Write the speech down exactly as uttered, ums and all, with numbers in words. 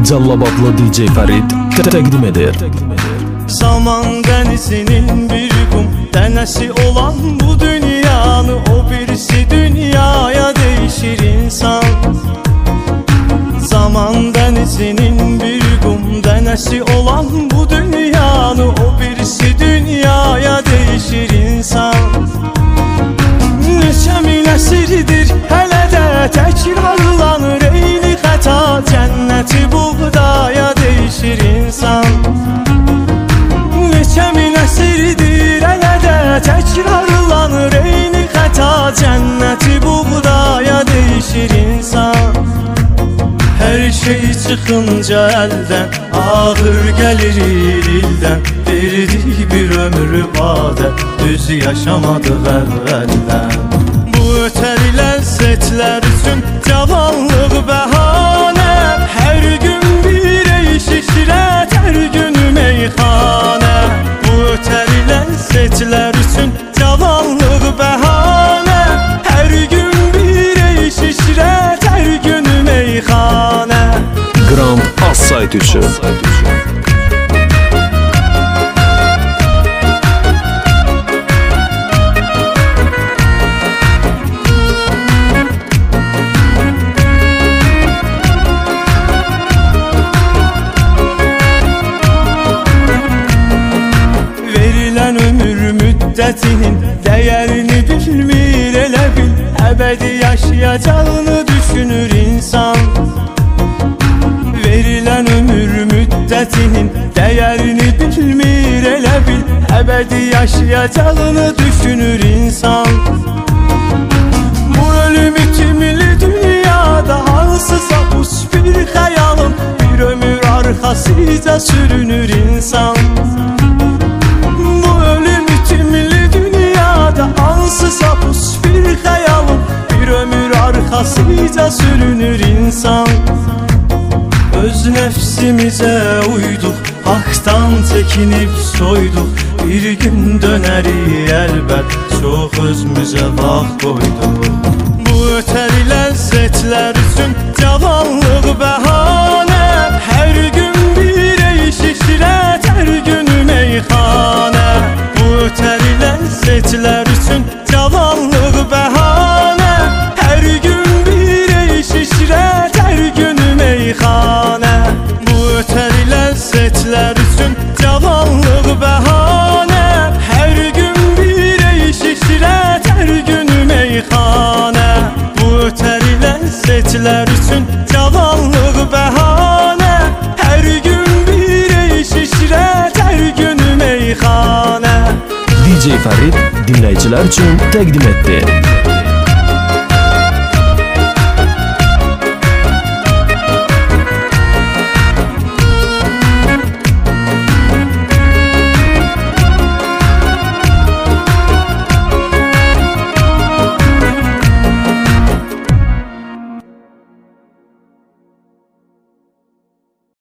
Callabadlı D J Farid təqdim edir. Zaman denizinin bir kum denesi olan bu dünyanı, o birisi dünyaya değişir insan. Zaman denizinin bir kum denesi olan bu dünyanı, o birisi dünyaya değişir insan. Neçə min əsirdir hələ də təkrarlanır eyni xəta, cənnəti buğdaya değişir insan. Neçə min əsirdir hələ də təkrarlanır eyni xəta, cənnəti buğdaya değişir insan. Hər şey çıxınca əldən, ağır gəlir ildən, verdik bir ömür badə, düz yaşamadıq əvvəldən. Bu ötər ləzzətlər üçün cavanlıq bəhanə, hər gün bir eş işrət, hər gün meyxanə. Bu ötər ləzzətlər üçün cavanlıq bəhanə, hər gün bir eş işrət, hər gün meyxanə. Grand As-Sayt üçün verilən ömür müddətinin dəyərini bilmir, elə bil əbədi yaşayacağını düşünür insan. Verilən ömür müddətinin dəyərini bilmir, elə bil əbədi yaşayacağını düşünür insan. Bu ölüm itimli dünyada hansısa pus bir xəyalın, bir ömür arxasıca sürünür insan. Bu ölüm itimli dünyada hansısa pus bir xəyalın, bir ömür arxasıca sürünür insan. Öz nəfsimizə uyduq, haqdan çəkinib soyduq, bir gün dönərik əlbət, çox özümüzə vaxt qoyduq. Bu ötər ləzzətlər üçün cavanlıq bəhanə, hər gün bir eş işrət, hər gün meyxanə. Bu ötər ləzzətlər üçün cavanlıq bəhanə, hər gün bir eş işrət, hər gün meyxanə. Bu ötər ləzzətlər üçün cavanlıq bəhanə, hər gün bir eş işrət, hər gün meyxanə. Bu ötər ləzzətlər üçün cavanlıq bəhanə, hər gün bir eş işrət, hər gün meyxanə. D J Farid dinləyicilər üçün təqdim etdi.